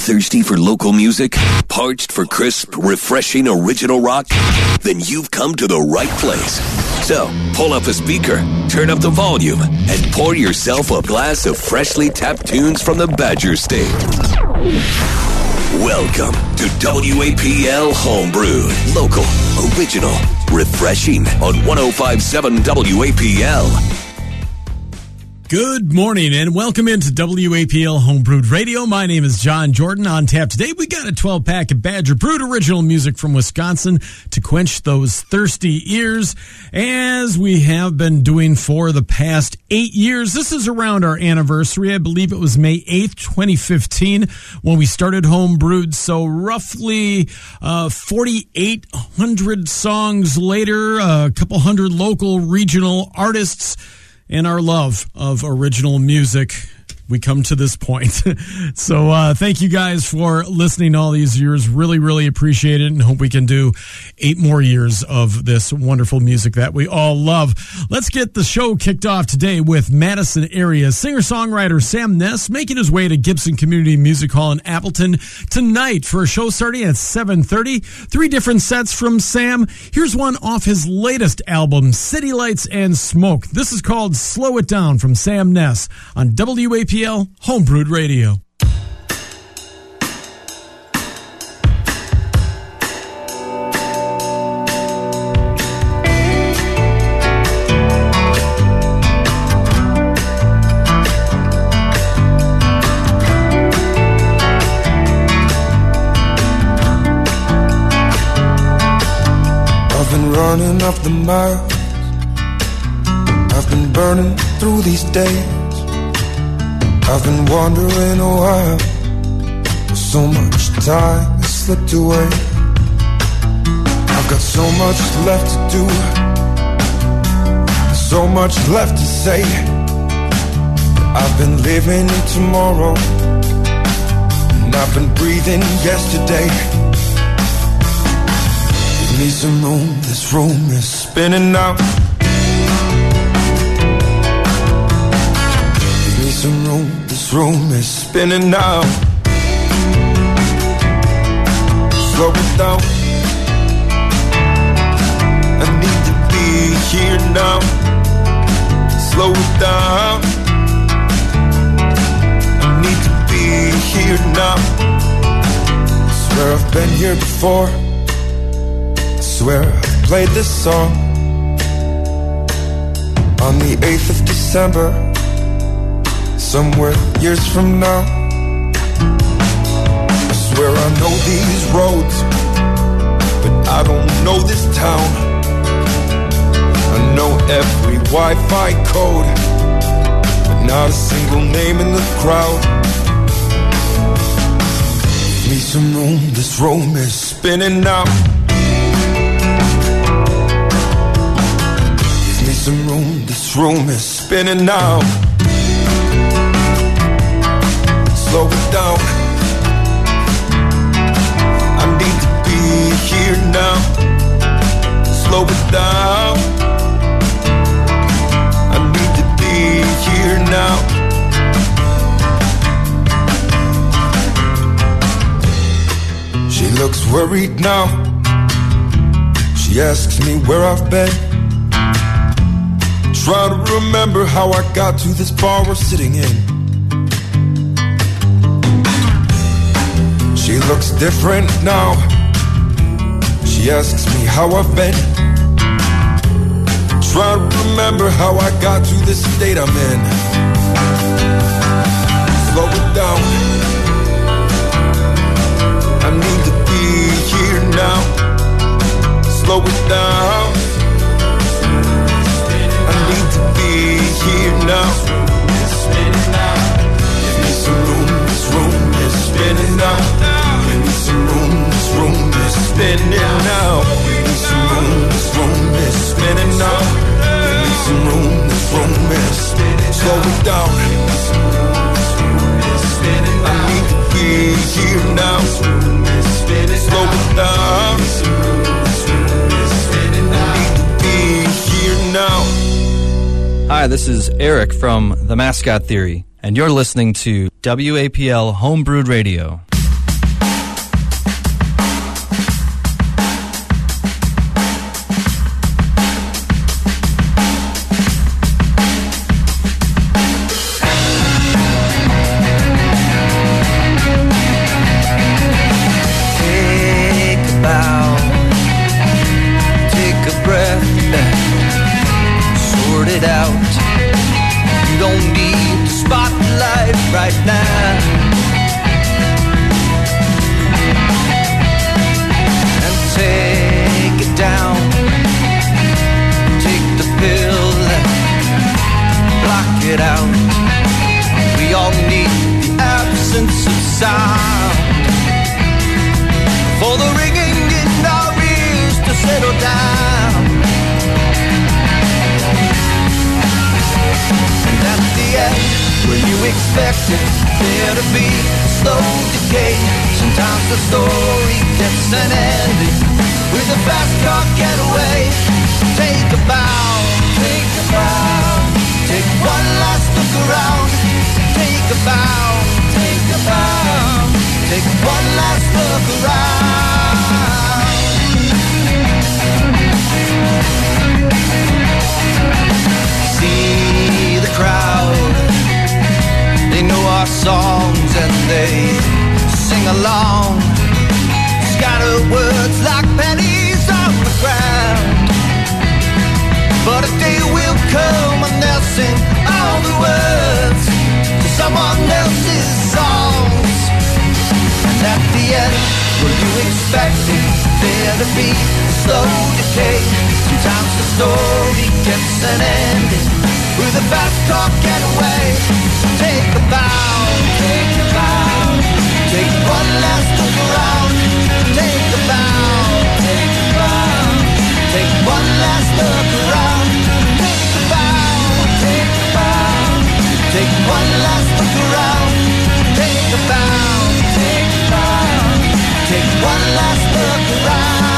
Thirsty for local music? Parched for crisp, refreshing original rock? Then you've come to the right place. So, pull up a speaker, turn up the volume, and pour yourself a glass of freshly tapped tunes from the Badger State. Welcome to WAPL Homebrewed. Local, original, refreshing on 105.7 WAPL. Good morning and welcome into WAPL Homebrewed Radio. My name is John Jordan. On tap today, we got a 12-pack of Badger Brewed original music from Wisconsin to quench those thirsty ears, as we have been doing for the past 8 years. This is around our anniversary. I believe it was May 8th, 2015, when we started Homebrewed. So roughly 4,800 songs later, a couple hundred local regional artists, and our love of original music, we come to this point. So thank you guys for listening all these years. Really, really appreciate it, and hope we can do 8 more years of this wonderful music that we all love. Let's get the show kicked off today with Madison area singer-songwriter Sam Ness making his way to Gibson Community Music Hall in Appleton tonight for a show starting at 7:30. 3 different sets from Sam. Here's one off his latest album, City Lights and Smoke. This is called Slow It Down from Sam Ness on WAPL Homebrewed Radio. I've been running up the miles, I've been burning through these days. I've been wondering a while, so much time has slipped away. I've got so much left to do, so much left to say. I've been living in tomorrow, and I've been breathing yesterday. Give me some room, this room is spinning out. Some room, this room is spinning now. Slow it down, I need to be here now. Slow it down, I need to be here now. I swear I've been here before, I swear I've played this song on the 8th of December, somewhere years from now. I swear I know these roads, but I don't know this town. I know every Wi-Fi code, but not a single name in the crowd. Give me some room, this room is spinning now. Give me some room, this room is spinning now. Slow it down, I need to be here now. Slow it down, I need to be here now. She looks worried now, she asks me where I've been. Try to remember how I got to this bar we're sitting in. She looks different now, she asks me how I've been. Try to remember how I got to this state I'm in. Slow it down, I need to be here now. Slow it down, I need to be here now. Give me some room, this room is spinning now. Give me some room, this room is spinning now. Give me some room, this room is spinning now. Give me some room, this room is spinning. Slow it down, I need to be here now. Slow it down, I need to be here now. Hi, this is Eric from The Mascot Theory, and you're listening to WAPL Homebrewed Radio. sound, for the ringing in our ears to settle down. And at the end, where you expected there to be a slow decay, sometimes the story gets an ending with a fast car getaway. Take a bow, take a bow, take one last look around. Take a bow, take a bow, take one last look around. See the crowd, they know our songs and they sing along. Scatter words like pennies on the ground. But a day will come and they'll sing all the words to someone else's songs. And at the end, were you expecting there to be slow decay? Sometimes the story gets an ending with a fast car getaway. Take a bow, take a bow, take one last look around. Take a bow, take a bow, take one last look around. Take a bow, take a bow, take one last look around. Take a bow, take a bow, take one last look around.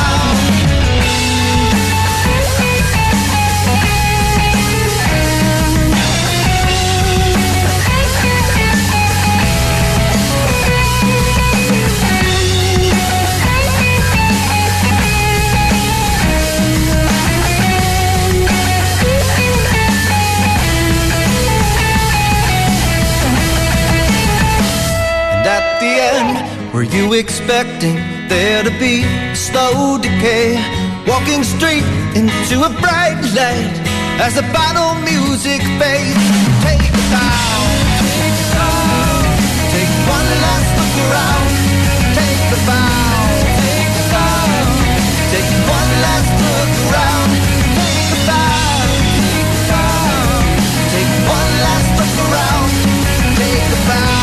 At the end, were you expecting there to be a slow decay? Walking straight into a bright light as the final music fades. Take a bow, take a bow, take one last look around. Take a bow, take a bow, take one last look around. Take a bow, take a bow, take one last look around. Take a bow,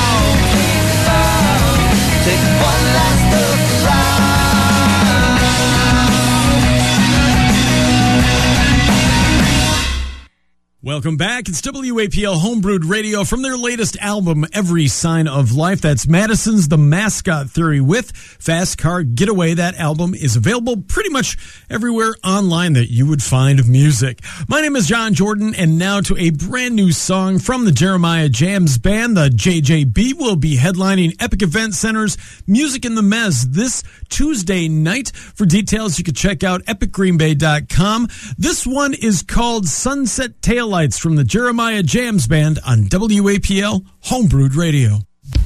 take one last look around. Welcome back. It's WAPL Homebrewed Radio from their latest album, Every Sign of Life. That's Madison's The Mascot Theory with Fast Car Getaway. That album is available pretty much everywhere online that you would find music. My name is John Jordan, and now to a brand new song from the Jeremiah Jams Band. The JJB will be headlining Epic Event Center's Music in the Mez this Tuesday night. For details, you can check out epicgreenbay.com. This one is called Sunset Taillights from the Jeremiah Jams Band on WAPL Homebrewed Radio.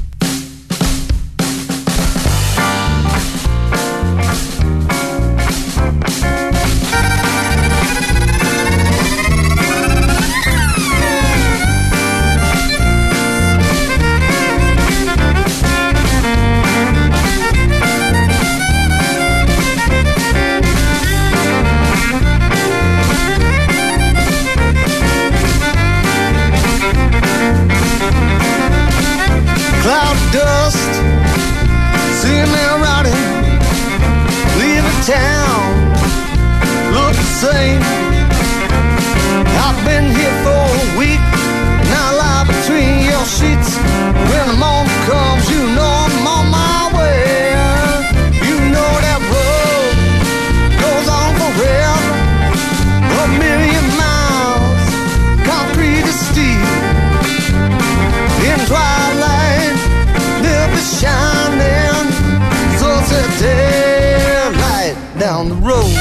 Dust, seeing them riding, leaving town, look the same. I've been here for a week, now I lie between your sheets. When the moment comes, you know I'm on my way. You know that road goes on forever, a million miles, concrete is steel. In twilight, they'll be shining, so it's a daylight down the road.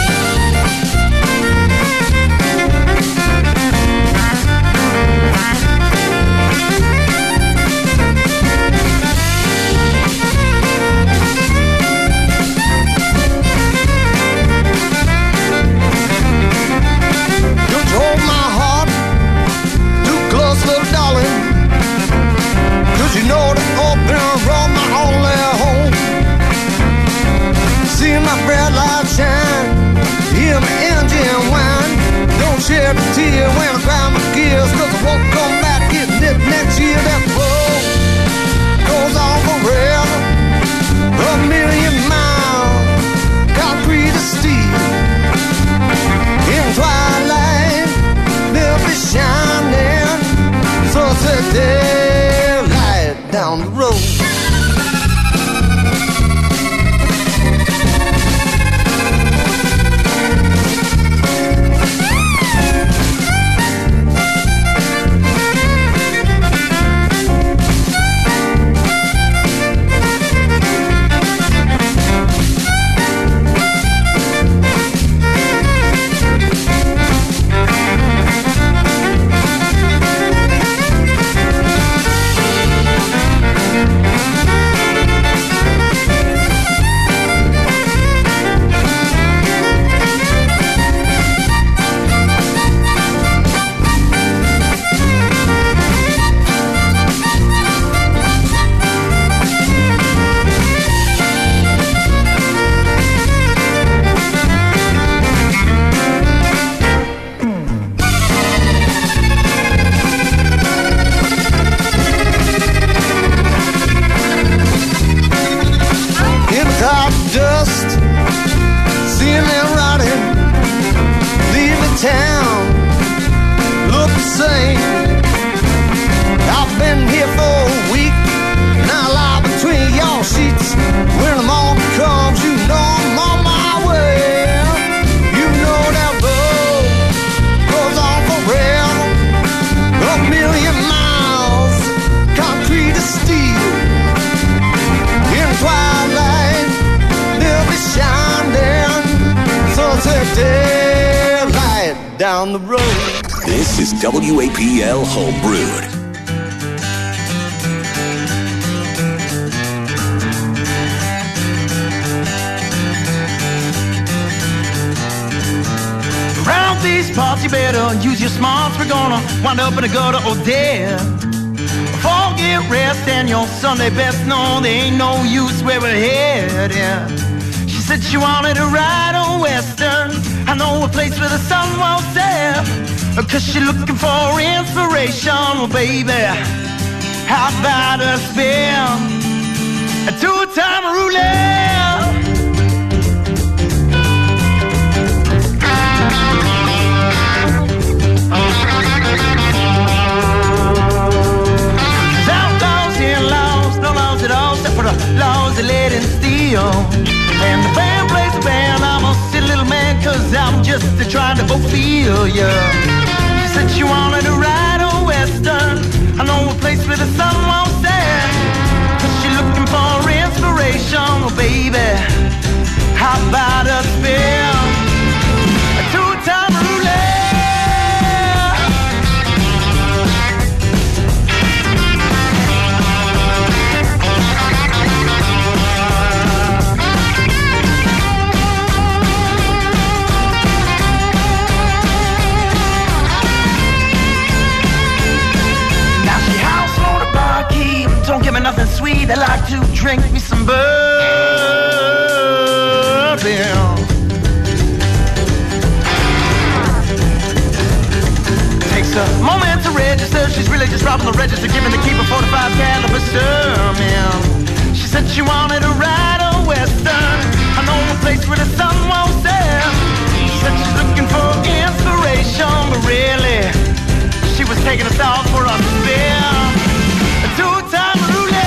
down the road. This is WAPL Homebrewed. Around these parts, you better use your smarts. We're gonna wind up in a gutter or there. Forget rest and your Sunday best. No, there ain't no use where we're headed. She said she wanted to ride a Western. I know a place where the sun won't set. Cause she's looking for inspiration. Well, baby, how about a spin? A two-time roulette. Laws of lead and steel. And the band plays the band. I'm a silly little man, cause I'm just trying to fulfill ya. She said she wanted to ride a Western. I know a place where the sun won't set. Cause she's looking for inspiration. Well, baby, how about a spin? A two-time roulette. Don't give me nothing sweet. I like to drink me some bourbon. Takes a moment to register. She's really just robbing the register, giving the keeper 45 caliber sermon. She said she wanted to ride a Western. I know a place where the sun won't set. She said she's looking for inspiration, but really, she was taking us out for a spin. A two-time roulette.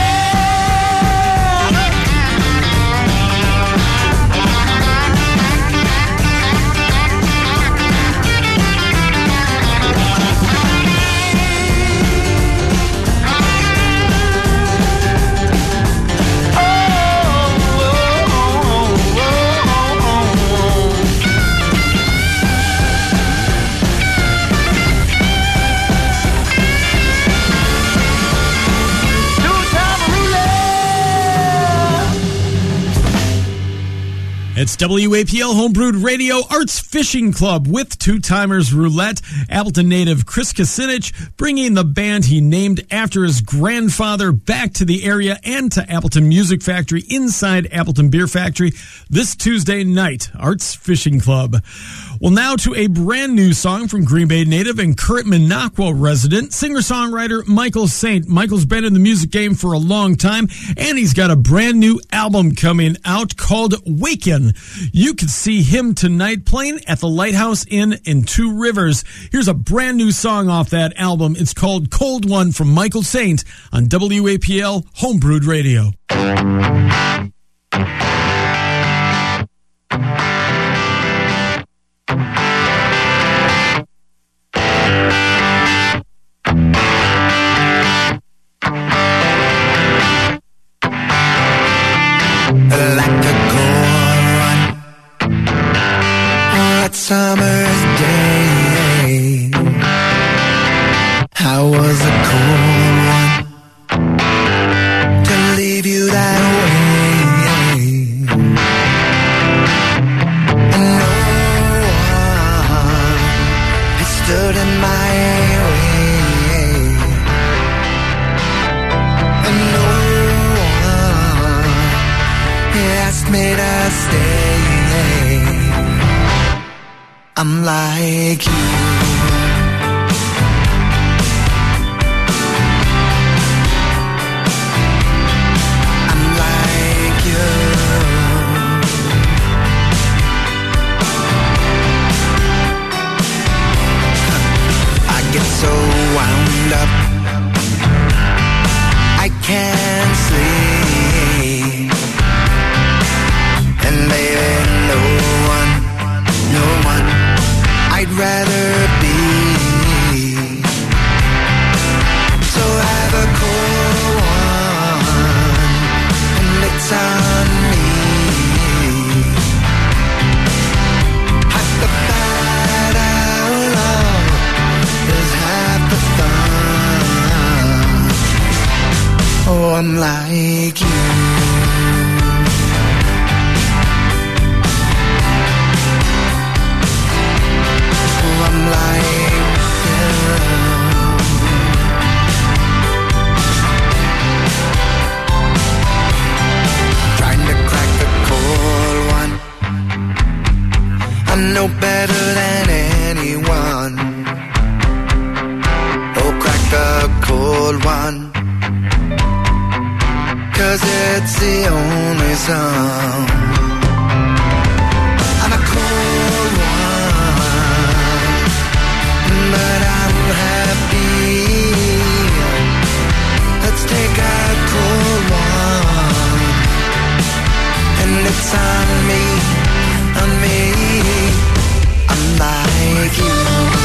It's WAPL Homebrewed Radio Arts Fishing Club with Two Timers Roulette. Appleton native Chris Kucinich bringing the band he named after his grandfather back to the area and to Appleton Music Factory inside Appleton Beer Factory this Tuesday night. Arts Fishing Club. Well, now to a brand new song from Green Bay native and current Minocqua resident, singer-songwriter Michael Saint. Michael's been in the music game for a long time, and he's got a brand new album coming out called Waken. You can see him tonight playing at the Lighthouse Inn in Two Rivers. Here's a brand new song off that album. It's called Cold One from Michael Saint on WAPL Homebrewed Radio. Summer's day, I was a cold one to leave you that way. And no one has stood in my way, and no one asked me to stay. I'm like you. I'm like you. I get so wound up, I can't sleep. And baby, no one I'd rather be know better than anyone. Oh, crack a cold one, 'cause it's the only song. I'm a cold one, but I'm happy. Let's take a cold one, and it's on me, on me. I'm like you.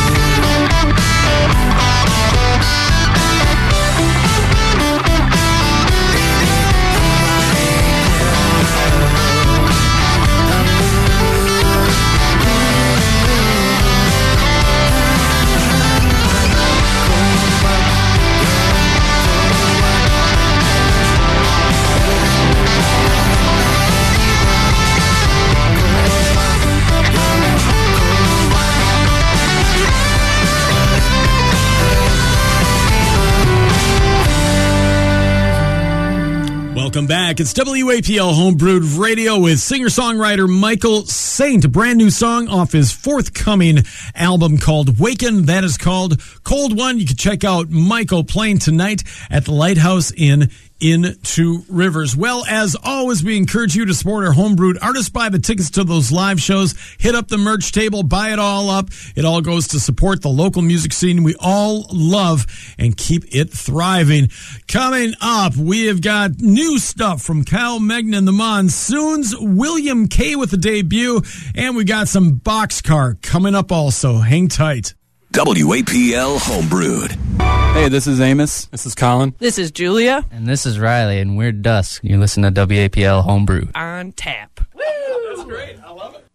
Welcome back. It's WAPL Homebrewed Radio with singer-songwriter Michael Saint. A brand new song off his forthcoming album called Waken. That is called Cold One. You can check out Michael playing tonight at the Lighthouse Inn in Two Rivers. Well, as always, we encourage you to support our homebrewed artists. Buy the tickets to those live shows. Hit up the merch table. Buy it all up. It all goes to support the local music scene we all love and keep it thriving. Coming up, we have got new stuff from Kyle Megna and the Monsoons, William K. with a debut, and we got some Boxcar coming up also. Hang tight. WAPL Homebrewed. Hey, this is Amos. This is Colin. This is Julia. And this is Riley, and we're Dusk. You listen to WAPL Homebrew. On tap. Woo! That's great. I love it.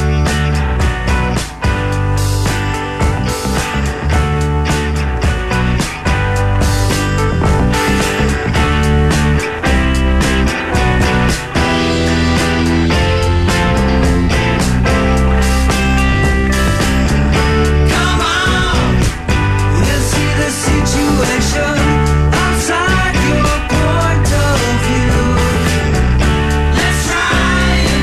Situation outside your point of view. Let's try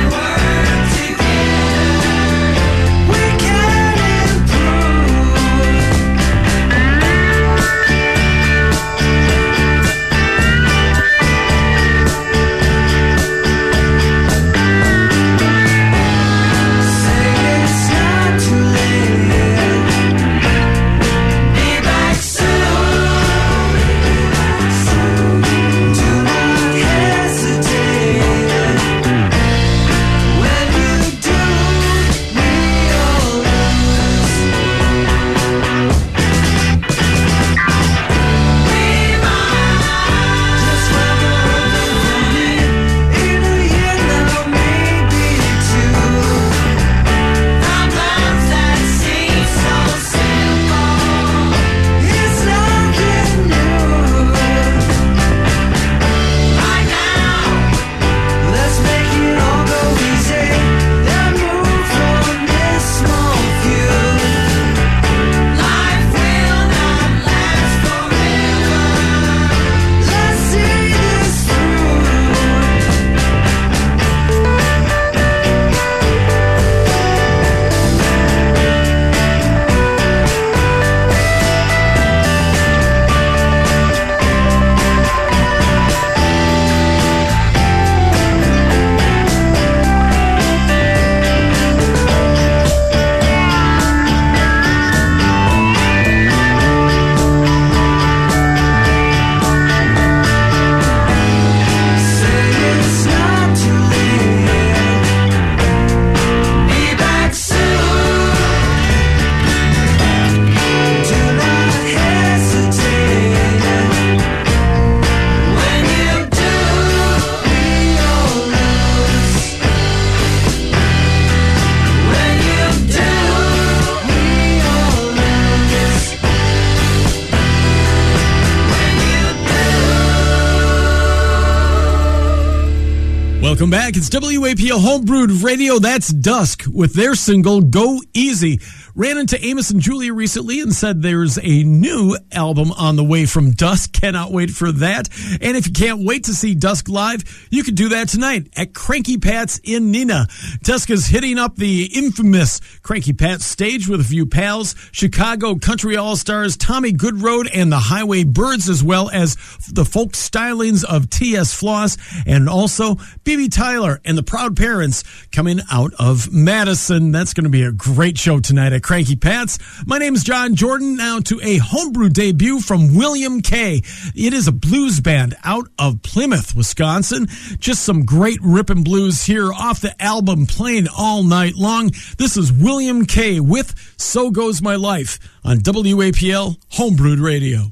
Welcome back. It's WAPL Homebrewed Radio. That's Dusk with their single, Go Easy. Ran into Amos and Julia recently and said there's a new album on the way from Dusk. Cannot wait for that. And if you can't wait to see Dusk live, you can do that tonight at Cranky Pat's in Neenah. Dusk is hitting up the infamous Cranky Pat's stage with a few pals, Chicago Country All-Stars, Tommy Goodroad, and the Highway Birds, as well as the folk stylings of T.S. Floss, and also B.B. Tyler and the Proud Parents coming out of Madison. That's going to be a great show tonight at Cranky Pat's. My name is John Jordan. Now to a homebrew debut from William K. It is a blues band out of Plymouth, Wisconsin. Just some great ripping blues here off the album Playing All Night Long. This is William K. with So Goes My Life on WAPL Homebrewed Radio.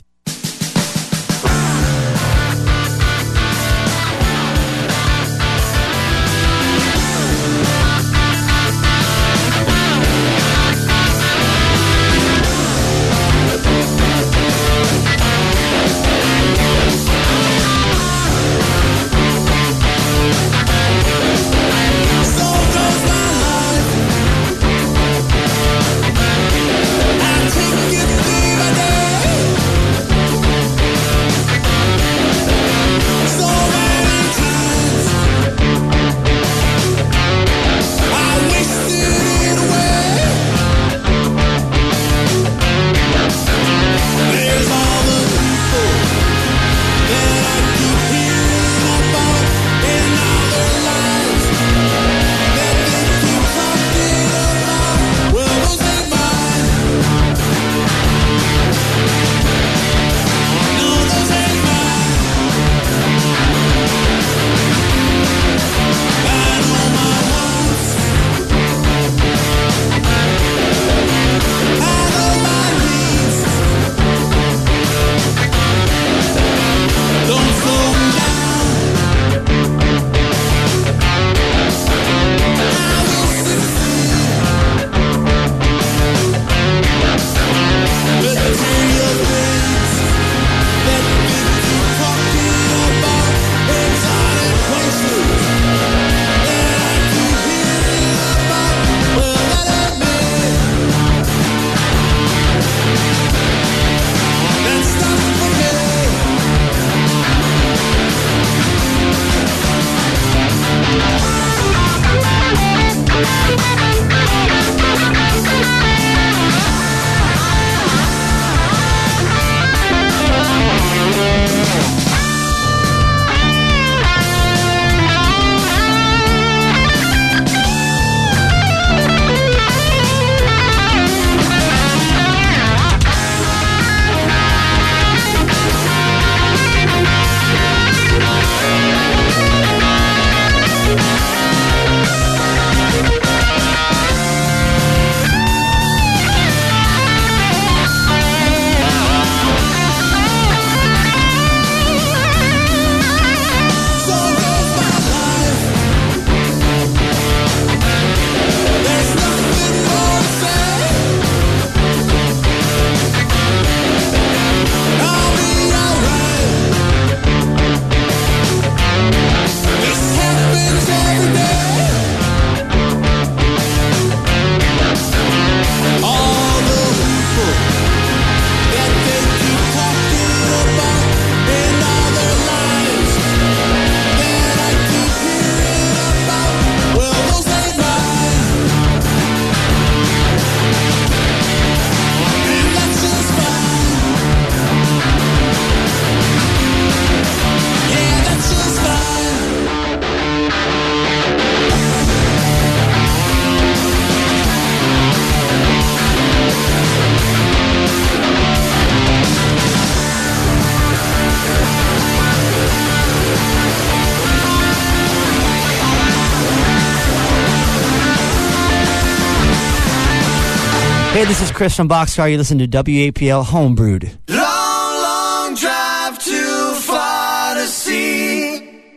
Hey, this is Chris from Boxcar. You listen to WAPL Homebrewed. Long, long drive too far to see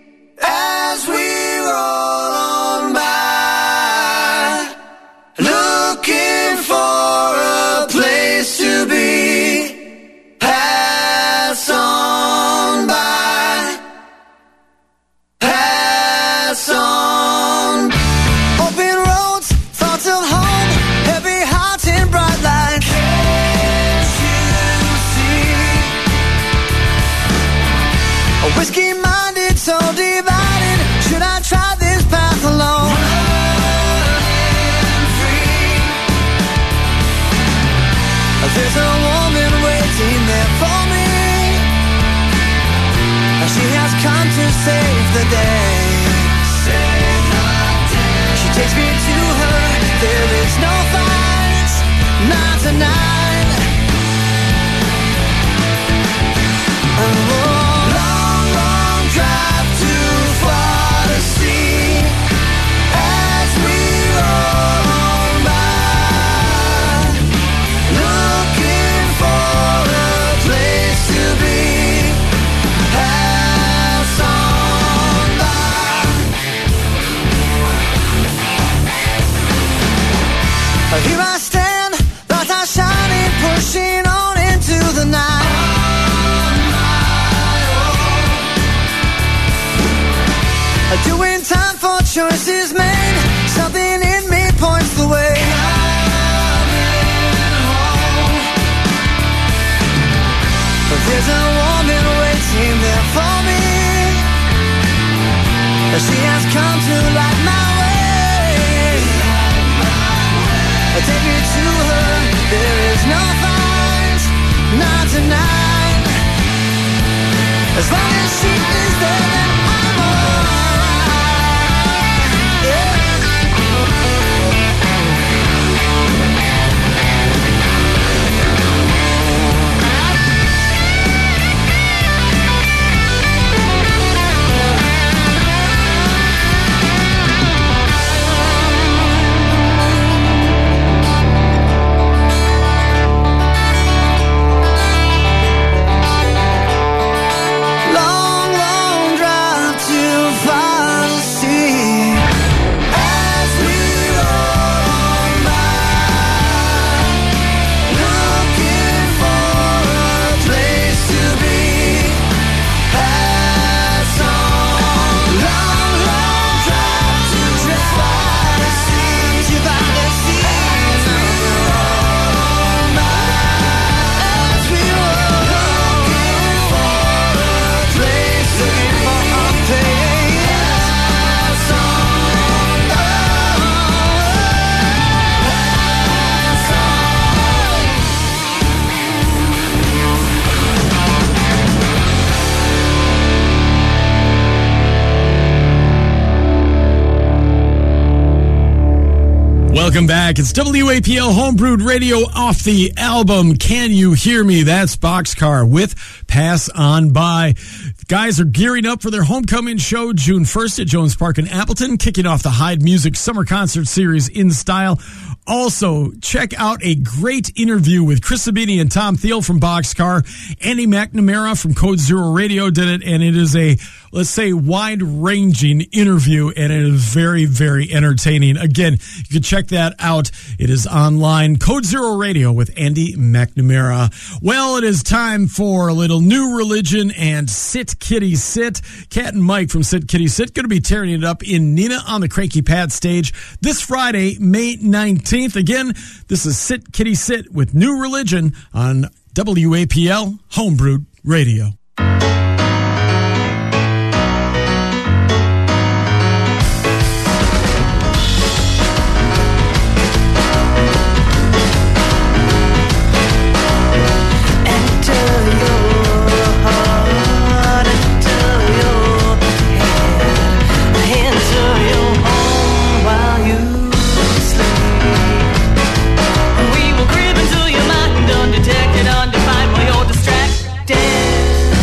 as we roll on by, looking for a place to be. Pass on by, pass save the day. She takes me to her. There is no fight, not tonight. Oh, long, long drive too far to see as we roll on by, looking for a place to be. Pass on by. Here I stand, lights are shining, pushing on into the night. Doing time for choices made. Something in me points the way. There's a woman waiting there for me. She has come to light my way. Take me to her. There is no fight, not tonight. As long as she is there, then I'm alright. Welcome back. It's WAPL Homebrewed Radio off the album Can You Hear Me? That's Boxcar with Pass On By. Guys are gearing up for their homecoming show June 1st at Jones Park in Appleton, kicking off the Hyde Music Summer Concert Series in style. Also, check out a great interview with Chris Sabini and Tom Thiel from Boxcar. Andy McNamara from Code Zero Radio did it, and it is a, let's say, wide-ranging interview, and it is very, very entertaining. Again, you can check that out. It is online. Code Zero Radio with Andy McNamara. Well, it is time for a little New Religion and Sit Kitty Sit. Cat and Mike from Sit Kitty Sit going to be tearing it up in Nina on the Cranky Pat stage this Friday, May 19th. Again, this is Sit Kitty Sit with New Religion on WAPL Homebrewed Radio. Undetected, undefined, while you're distracted.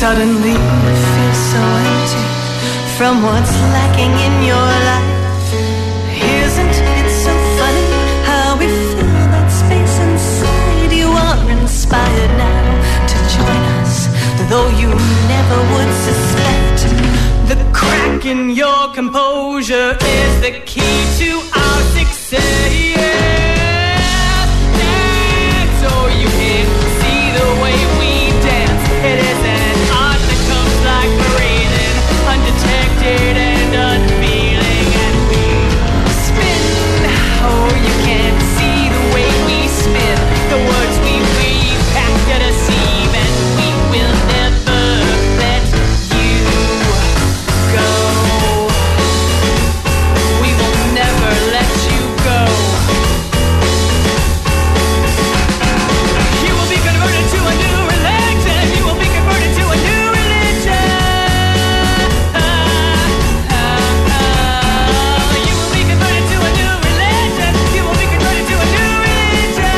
Suddenly you feel so empty from what's lacking in your life. Isn't it so funny how we fill that space inside? You are inspired now to join us, though you never would suspect. The crack in your composure is the key to our success. Dance, oh, you can see the way we dance. It is an art that comes like breathing, undetected and unfeeling. And we spin, oh, you can't see the way we spin. The words we weave have to deceive, and we will never let you go. We will never let you go. You will be converted to a new religion. You will be converted to a new religion. You will be converted to a new religion. You will be converted to a new religion.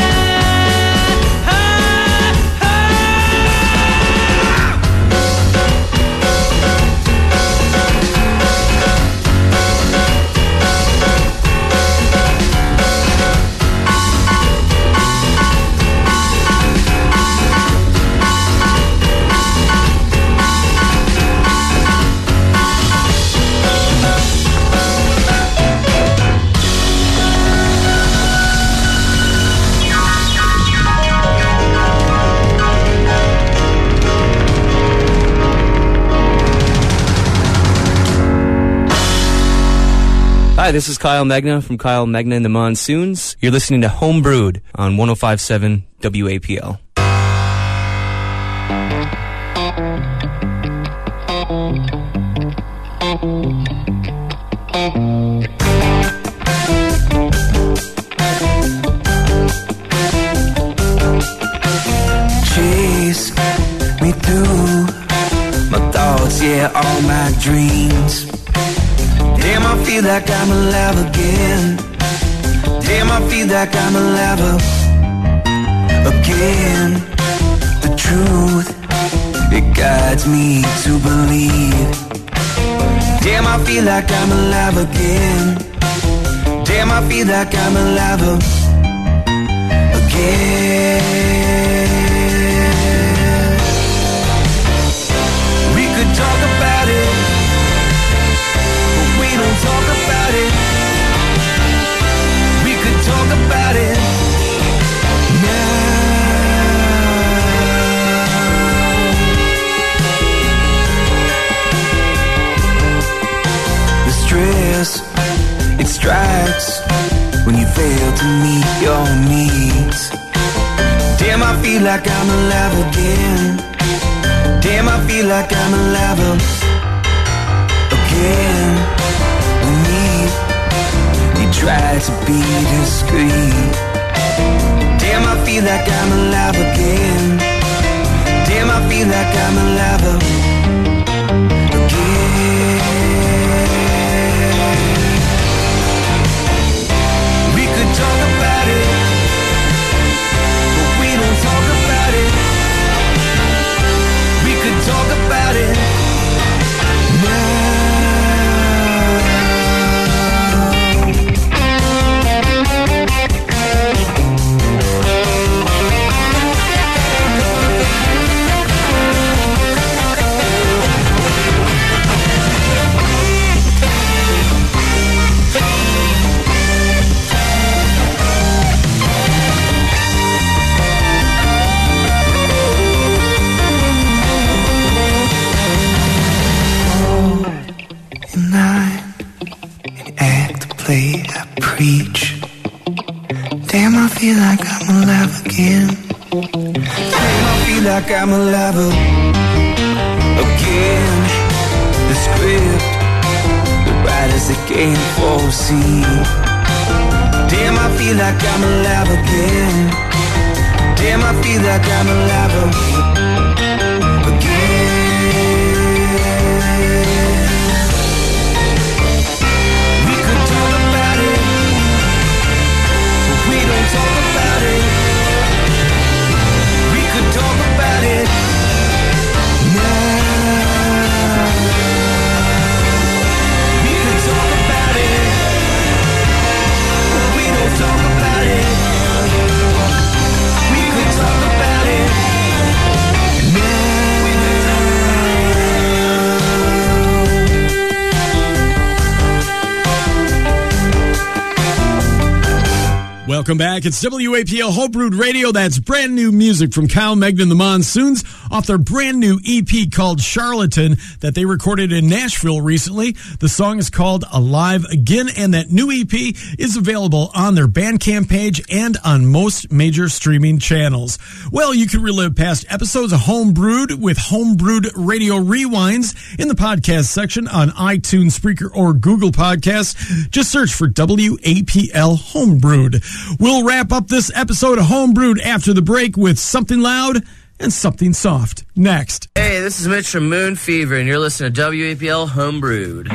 Hi, this is Kyle Magna from Kyle Magna and the Monsoons. You're listening to Homebrewed on 105.7 WAPL. Chase me through my thoughts, yeah, all my dreams. Damn, I feel like I'm alive again. Damn, I feel like I'm alive again. The truth, it guides me to believe. Damn, I feel like I'm alive again. Damn, I feel like I'm alive again. We could talk about it, we don't talk about it. We could talk about it now. The stress, it strikes when you fail to meet your needs. Damn, I feel like I'm alive again. Damn, I feel like I'm alive again. We try to be discreet. Damn, I feel like I'm alive again. Damn, I feel like I'm alive again. We could talk about it, but we don't talk about it. We could talk about it now. I preach. Damn, I feel like I'm alive again. Damn, I feel like I'm alive again. The script, the writers that can't foresee. Damn, I feel like I'm alive again. Damn, I feel like I'm alive again. Talk about it. We could talk about it now. Welcome back. It's WAPL Homebrewed Radio. That's brand new music from Kyle Megna and the Monsoons off their brand new EP called Charlatan that they recorded in Nashville recently. The song is called Alive Again, and that new EP is available on their Bandcamp page and on most major streaming channels. Well, you can relive past episodes of Homebrewed with Homebrewed Radio Rewinds in the podcast section on iTunes, Spreaker, or Google Podcasts. Just search for WAPL Homebrewed. We'll wrap up this episode of Homebrewed after the break with something loud and something soft. Next. Hey, this is Mitch from Moon Fever, and you're listening to WAPL Homebrewed.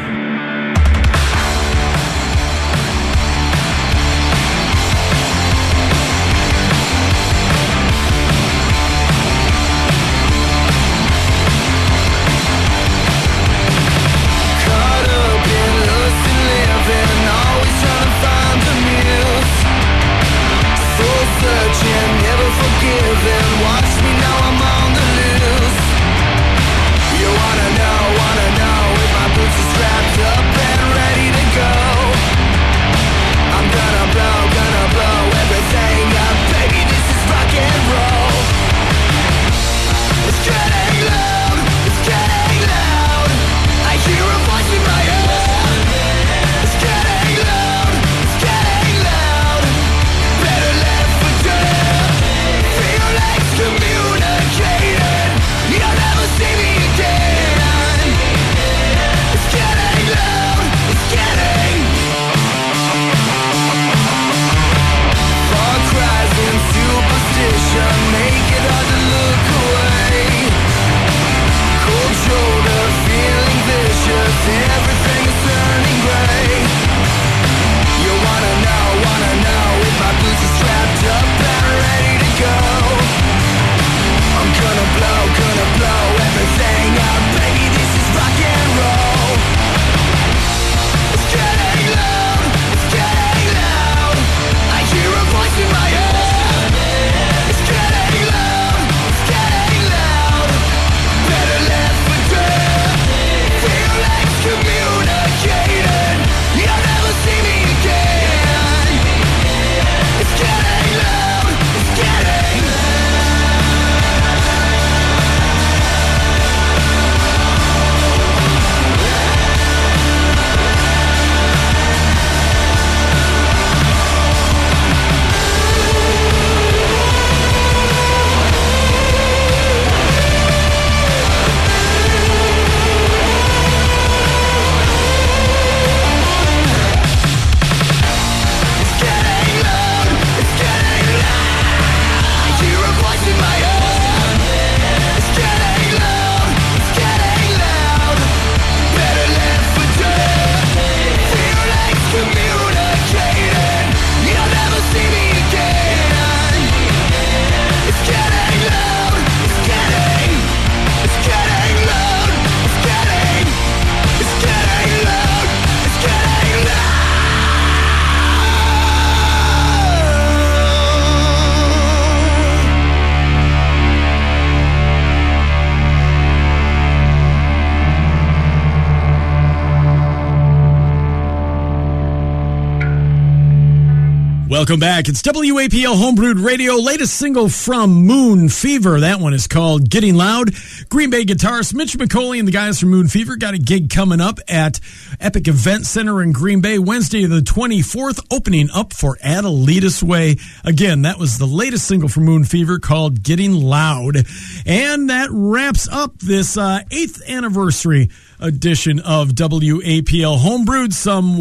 Welcome back. It's WAPL Homebrewed Radio. Latest single from Moon Fever. That one is called Getting Loud. Green Bay guitarist Mitch McCauley and the guys from Moon Fever got a gig coming up at Epic Event Center in Green Bay Wednesday the 24th, opening up for Adelita's Way. Again, that was the latest single from Moon Fever called Getting Loud. And that wraps up this 8th anniversary edition of WAPL Homebrewed. Some,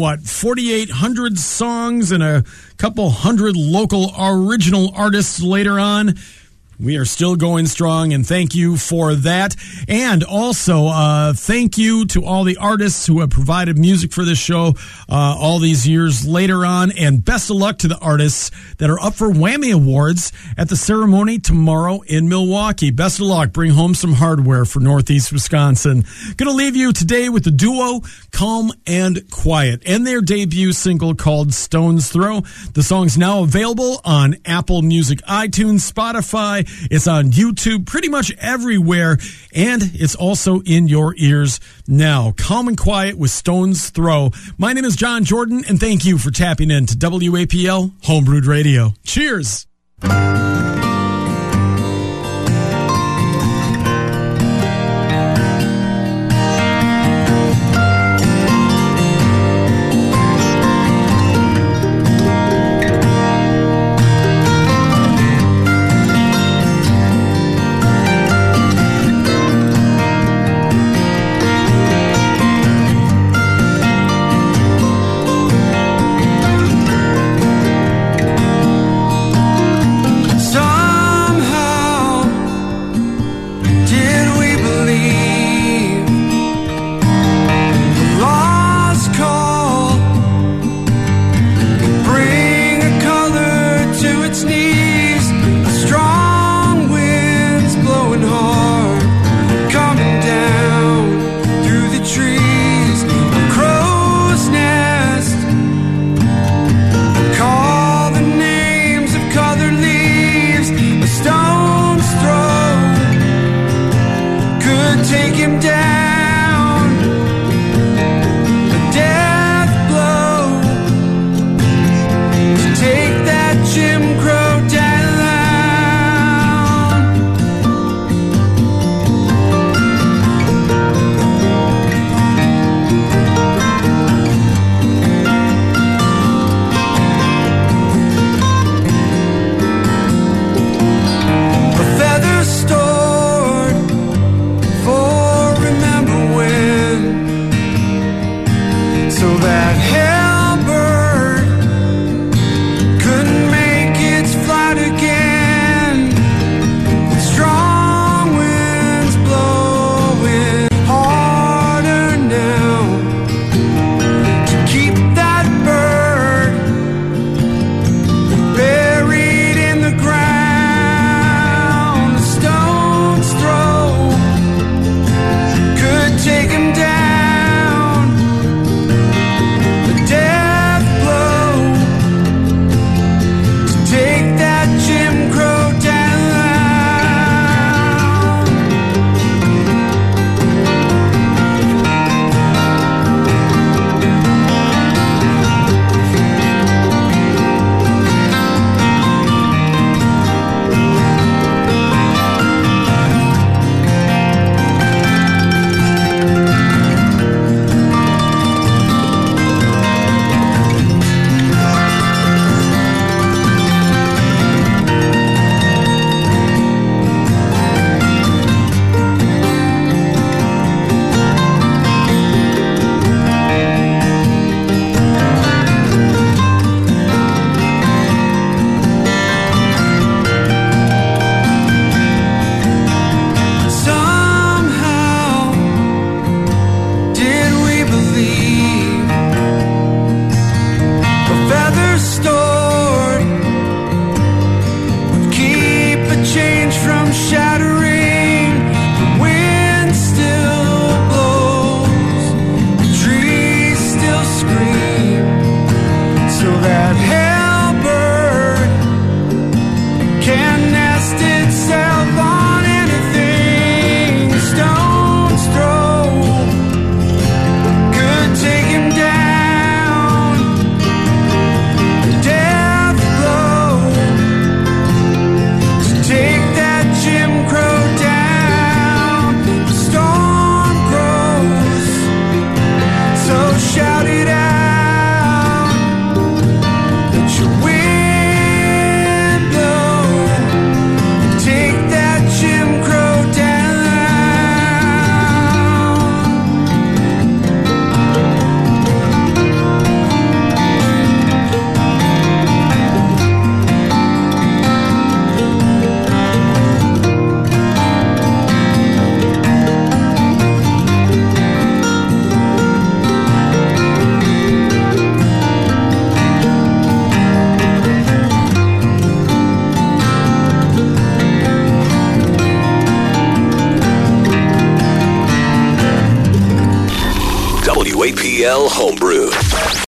4,800 songs and a couple hundred local original artists later on. We are still going strong, and thank you for that. And also, thank you to all the artists who have provided music for this show all these years later on. And best of luck to the artists that are up for Whammy Awards at the ceremony tomorrow in Milwaukee. Best of luck. Bring home some hardware for Northeast Wisconsin. Going to leave you today with the duo Calm and Quiet and their debut single called Stone's Throw. The song's now available on Apple Music, iTunes, Spotify, It's on YouTube, pretty much everywhere, and it's also in your ears now. Calm and Quiet with Stone's Throw. My name is John Jordan, and thank you for tapping in to WAPL Homebrewed Radio. Cheers! WAPL Homebrew.